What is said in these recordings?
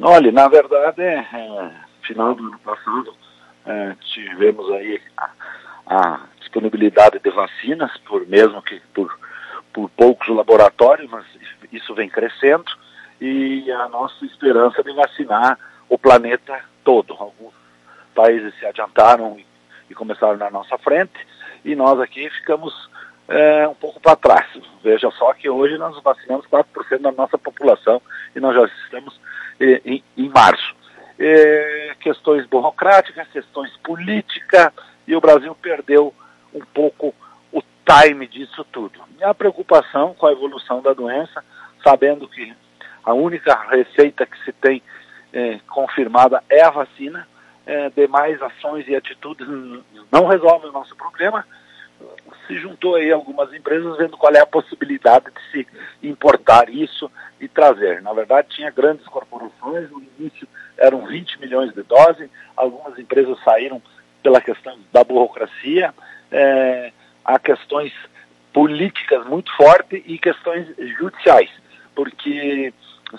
Olha, na verdade, final do ano passado, tivemos aí a disponibilidade de vacinas, mesmo que por poucos laboratórios, mas isso vem crescendo, e a nossa esperança de vacinar o planeta todo. Alguns países se adiantaram e começaram na nossa frente, e nós aqui ficamos um pouco para trás. Veja só que hoje nós vacinamos 4% da nossa população, e nós já estamos em março. Questões burocráticas, questões políticas, e o Brasil perdeu um pouco o time disso tudo. E a preocupação com a evolução da doença, sabendo que a única receita que se tem confirmada é a vacina, demais ações e atitudes não resolvem o nosso problema. Se juntou aí algumas empresas vendo qual é a possibilidade de se importar isso e trazer. Na verdade, tinha grandes corporações, no início eram 20 milhões de doses, algumas empresas saíram pela questão da burocracia, há questões políticas muito fortes e questões judiciais, porque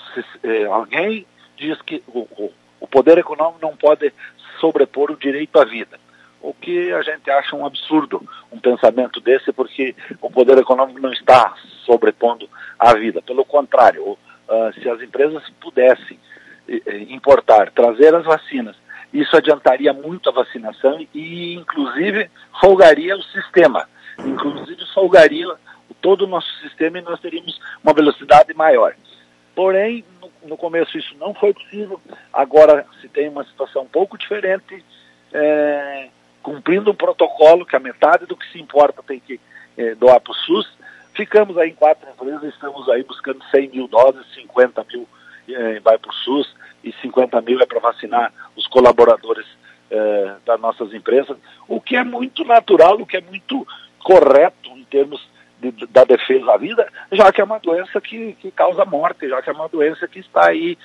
alguém diz que o poder econômico não pode sobrepor o direito à vida. O que a gente acha um absurdo, um pensamento desse, porque o poder econômico não está sobrepondo a vida. Pelo contrário, se as empresas pudessem importar, trazer as vacinas, isso adiantaria muito a vacinação e, inclusive, folgaria o sistema. Inclusive, folgaria todo o nosso sistema e nós teríamos uma velocidade maior. Porém, no começo isso não foi possível. Agora se tem uma situação um pouco diferente, cumprindo um protocolo que a metade do que se importa tem que doar para o SUS. Ficamos aí em 4 empresas, estamos aí buscando 100 mil doses, 50 mil vai para o SUS e 50 mil é para vacinar os colaboradores das nossas empresas, o que é muito natural, o que é muito correto em termos da defesa à vida, já que é uma doença que causa morte, já que é uma doença que está aí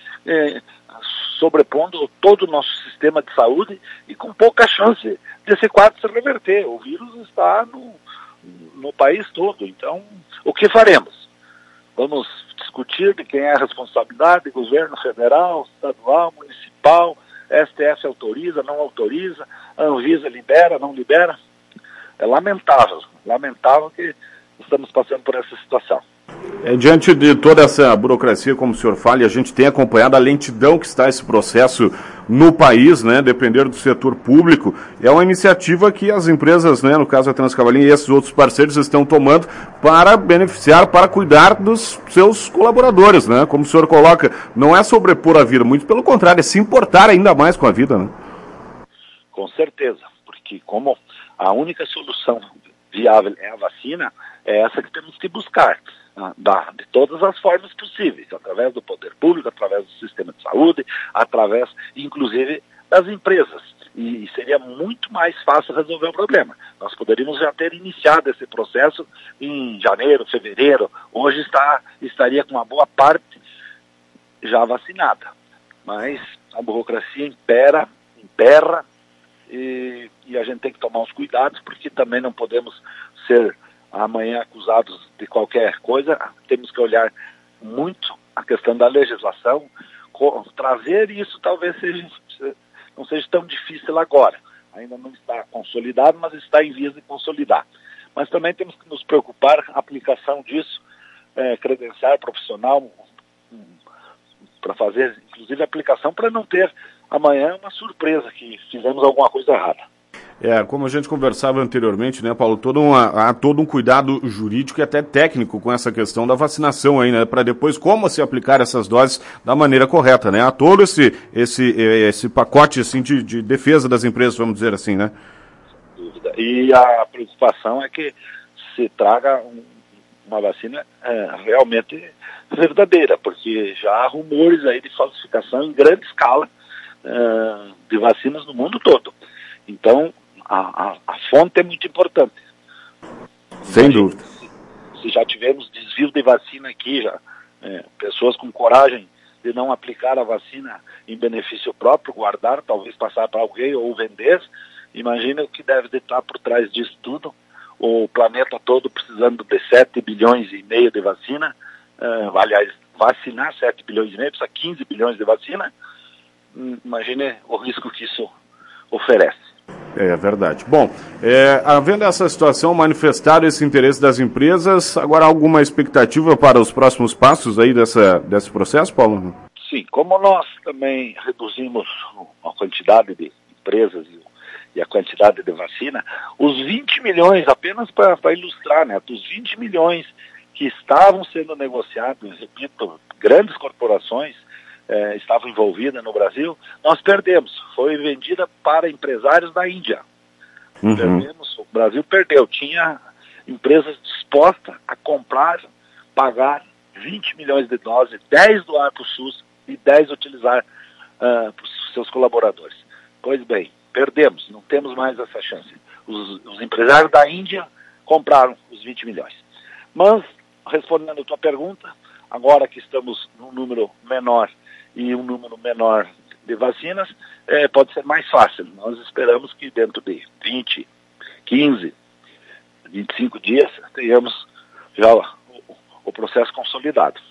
sobrepondo todo o nosso sistema de saúde e com pouca chance desse quadro se reverter. O vírus está no país todo. Então, o que faremos? Vamos discutir de quem é a responsabilidade, governo federal, estadual, municipal, STF autoriza, não autoriza, a Anvisa libera, não libera. É lamentável que estamos passando por essa situação. Diante de toda essa burocracia, como o senhor fala, e a gente tem acompanhado a lentidão que está esse processo no país, né, depender do setor público, é uma iniciativa que as empresas, né, no caso a Transcavalinha e esses outros parceiros estão tomando para beneficiar, para cuidar dos seus colaboradores, né, como o senhor coloca, não é sobrepor a vida, muito pelo contrário, é se importar ainda mais com a vida, né? Com certeza, porque como a única solução viável é a vacina, é essa que temos que buscar, de todas as formas possíveis, através do poder público, através do sistema de saúde, através, inclusive, das empresas. E seria muito mais fácil resolver o problema. Nós poderíamos já ter iniciado esse processo em janeiro, fevereiro. Hoje estaria com uma boa parte já vacinada. Mas a burocracia imperra, e a gente tem que tomar os cuidados, porque também não podemos ser amanhã acusados de qualquer coisa. Temos que olhar muito a questão da legislação, trazer isso talvez não seja tão difícil agora. Ainda não está consolidado, mas está em vias de consolidar. Mas também temos que nos preocupar com a aplicação disso, credencial profissional, para fazer, inclusive, a aplicação, para não ter amanhã uma surpresa que fizemos alguma coisa errada. Como a gente conversava anteriormente, né, Paulo, há todo um cuidado jurídico e até técnico com essa questão da vacinação aí, né, para depois como se aplicar essas doses da maneira correta, né, há todo esse pacote, assim, de defesa das empresas, vamos dizer assim, né? Sem dúvida. E a preocupação é que se traga uma vacina realmente verdadeira, porque já há rumores aí de falsificação em grande escala de vacinas no mundo todo. Então, a fonte é muito importante. Sem dúvida. Se já tivemos desvio de vacina aqui, pessoas com coragem de não aplicar a vacina em benefício próprio, guardar, talvez passar para alguém ou vender, imagina o que deve estar por trás disso tudo. O planeta todo precisando de 7 bilhões e meio de vacina, aliás, vacinar 7 bilhões e meio, precisa 15 bilhões de vacina. imagine o risco que isso oferece. É verdade. Bom, havendo essa situação, manifestaram esse interesse das empresas, agora alguma expectativa para os próximos passos aí desse processo, Paulo? Sim, como nós também reduzimos a quantidade de empresas e a quantidade de vacina, os 20 milhões, apenas para ilustrar, né, dos 20 milhões que estavam sendo negociados, repito, grandes corporações estavam envolvidas no Brasil, nós perdemos. Foi vendida para empresários da Índia. Perdemos, o Brasil perdeu. Tinha empresas dispostas a comprar, pagar 20 milhões de doses, 10 doar para o SUS e 10 utilizar para os seus colaboradores. Pois bem, perdemos, não temos mais essa chance. Os empresários da Índia compraram os 20 milhões. Mas, respondendo a tua pergunta, agora que estamos num número menor e um número menor de vacinas, pode ser mais fácil. Nós esperamos que dentro de 20, 15, 25 dias tenhamos já o processo consolidado.